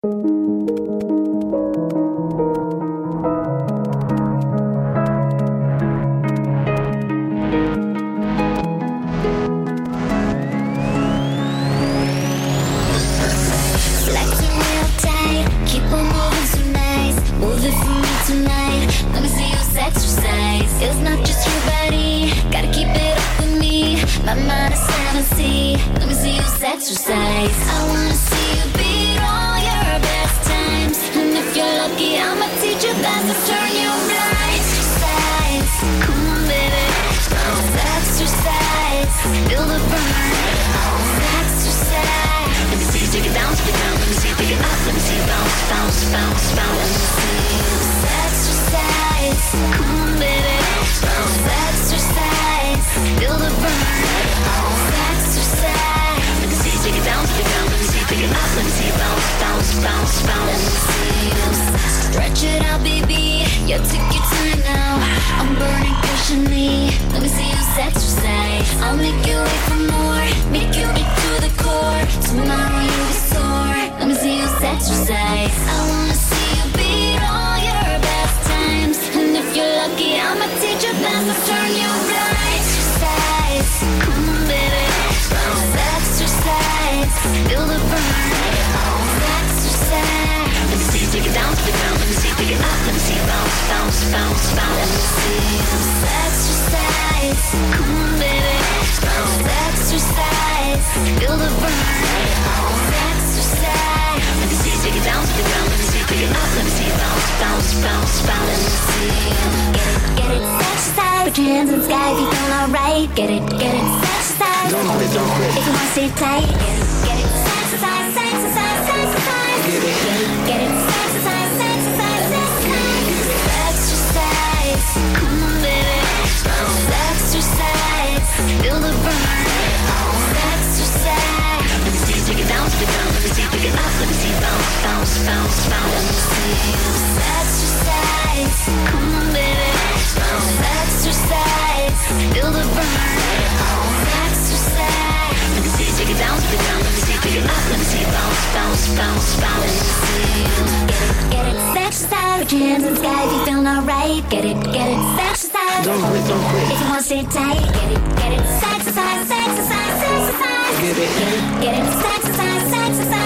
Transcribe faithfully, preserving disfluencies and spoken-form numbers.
Exercise. I wanna see you beat all your best times, and if you're lucky, I'ma teach you fast to turn you right. Exercise, come on, baby. Exercise, feel the burn. Exercise. Let me see you take it down, take it down. Let me see you take it up. Let me see you bounce, bounce, bounce, bounce. Let me see you exercise. Come on, baby. Exercise, feel the burn. Exercise. Take it down, take it down, let me see you take it up, let me see you bounce, bounce, bounce, bounce. Let me see you stretch it out, baby. You took your time now. I'm burning patiently. Let me see you exercise. I'll make you wait for more, make you eat to the core. Tomorrow you'll be sore. Let me see you exercise. I wanna see you beat all your best times, and if you're lucky, I'ma teach you fast to turn you right. Exercise, come on, baby. Exercise, feel the burn. Exercise. Let me see you take it down, take it down. Let me see you take it up. Let me see you bounce, bounce, bounce, bounce. Let me see you exercise. Come on, baby. Exercise, feel the burn. Exercise. Let me see you take it down, take it down. Let me see you take it up. Let me see you bounce, bounce, bounce, bounce. Let me see you get it, get it, exercise. Put your hands in the sky if you feel alright. Get it, get it, exercise. Don't quit, don't quit. If you wanna stay tight, get it, get it, exercise, exercise, exercise. Get it, get it, get it, exercise, exercise, exercise. Exercise, come on, baby. Exercise, feel the burn. Exercise. Let me see you take it down, take it down. Let me see you take it up. Let me see you bounce, bounce, bounce, bounce. Let me see you exercise. Come on, baby. Exercise, feel the burn. Exercise. Let me see you take it down, take it down. Let me see you take it up. Let me see you bounce, bounce, bounce, bounce. Let me see you get it, get it, exercise. Put your hands in the sky if you feel alright. Get it, get it, exercise. Don't quit, don't quit. If you wanna stay tight, get it, get it, exercise, exercise, exercise. Get it, get it, get it, exercise, exercise.